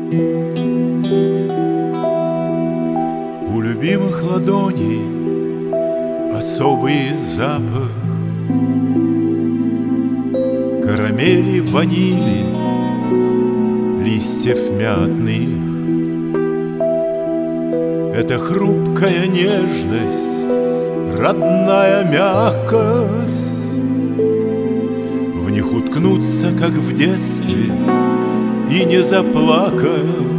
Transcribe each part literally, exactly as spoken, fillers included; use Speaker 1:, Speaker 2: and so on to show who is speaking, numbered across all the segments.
Speaker 1: У любимых ладоней особый запах карамели, ванили, листьев мятных. Это хрупкая нежность, родная мягкость. В них уткнуться, как в детстве, и не заплакать.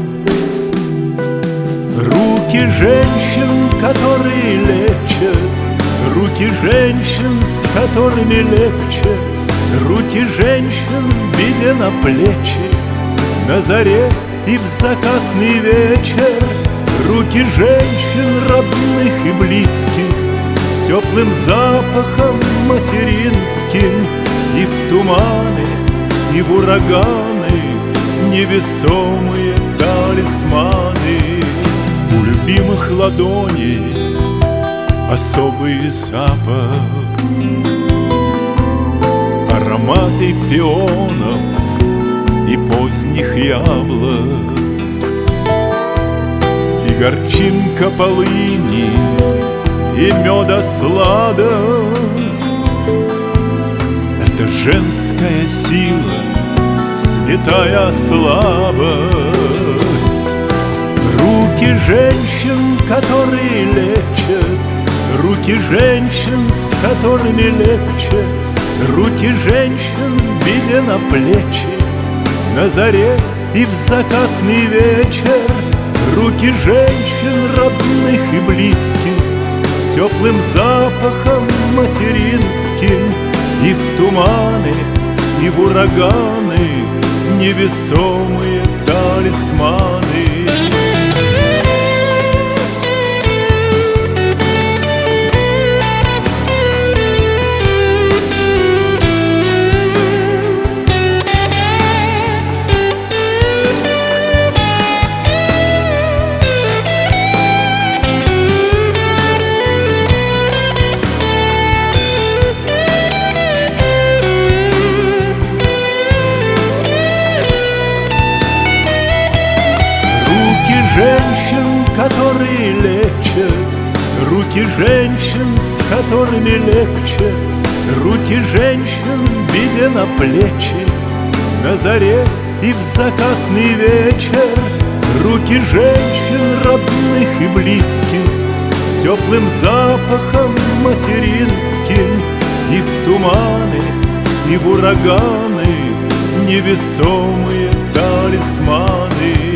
Speaker 1: Руки женщин, которые лечат, руки женщин, с которыми легче, руки женщин в беде на плечи, на заре и в закатный вечер. Руки женщин родных и близких, с теплым запахом материнским, и в туманы, и в ураганы невесомые талисманы. У любимых ладоней особый запах, ароматы пионов и поздних яблок, и горчинка полыни, и меда сладость. Это женская сила, святая слабость. Руки женщин, которые лечат, руки женщин, с которыми легче, руки женщин в беде на плечи, на заре и в закатный вечер. Руки женщин родных и близких, с теплым запахом материнским, и в туманы, и в ураганы невесомые талисманы. Женщин, которые лечат, руки женщин, с которыми легче, руки женщин в беде на плечи, на заре и в закатный вечер. Руки женщин родных и близких, с теплым запахом материнским, и в туманы, и в ураганы невесомые талисманы.